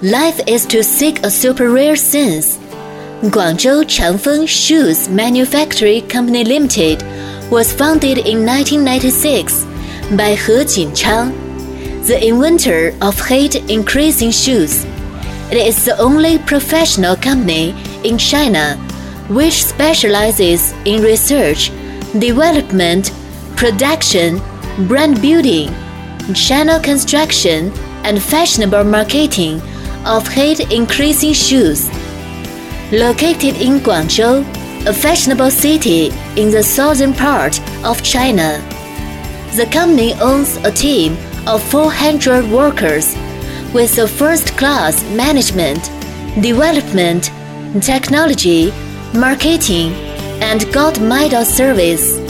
Life is to seek a superior sense. Guangzhou Changfeng Shoes Manufacturing Company Limited was founded in 1996 by He Jinchang, the inventor of height-increasing shoes. It is the only professional company in China which specializes in research, development, production, brand building, channel construction, and fashionable marketing of height-increasing shoes. Located in Guangzhou, a fashionable city in the southern part of China, the company owns a team of 400 workers with a first-class management, development, technology, marketing, and gold medal service.